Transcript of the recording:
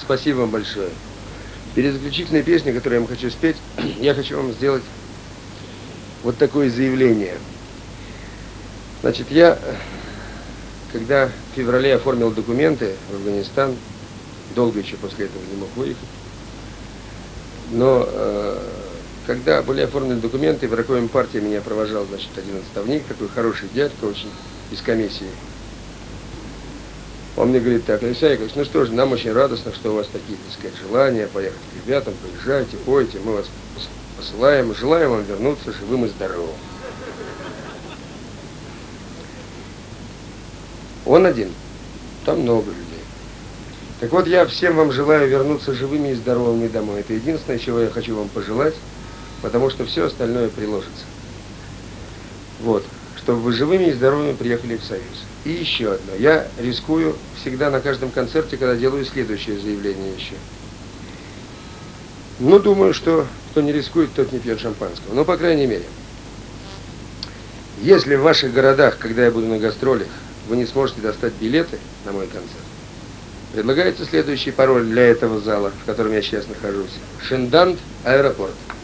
Спасибо вам большое. Перед заключительной песней, которую я вам хочу спеть, я хочу вам сделать вот такое заявление. Значит, я, когда в феврале оформил документы в Афганистан, долго еще после этого не мог выехать, но когда были оформлены документы, в райкоме партии меня провожал, значит, один отставник, такой хороший дядька, очень из комиссии. Он мне говорит: так, Алексей Яковлевич, ну что ж, нам очень радостно, что у вас такие, так сказать, желания поехать к ребятам, поезжайте, пойте, мы вас посылаем, желаем вам вернуться живым и здоровым. Он один, там много людей. Так вот, я всем вам желаю вернуться живыми и здоровыми домой. Это единственное, чего я хочу вам пожелать, потому что все остальное приложится. Вот, чтобы вы живыми и здоровыми приехали в Союз. И еще одно. Я рискую всегда на каждом концерте, когда делаю следующее заявление еще. Ну, думаю, что кто не рискует, тот не пьет шампанского. Но, по крайней мере, если в ваших городах, когда я буду на гастролях, вы не сможете достать билеты на мой концерт, предлагается следующий пароль для этого зала, в котором я сейчас нахожусь. Шиндант, аэропорт.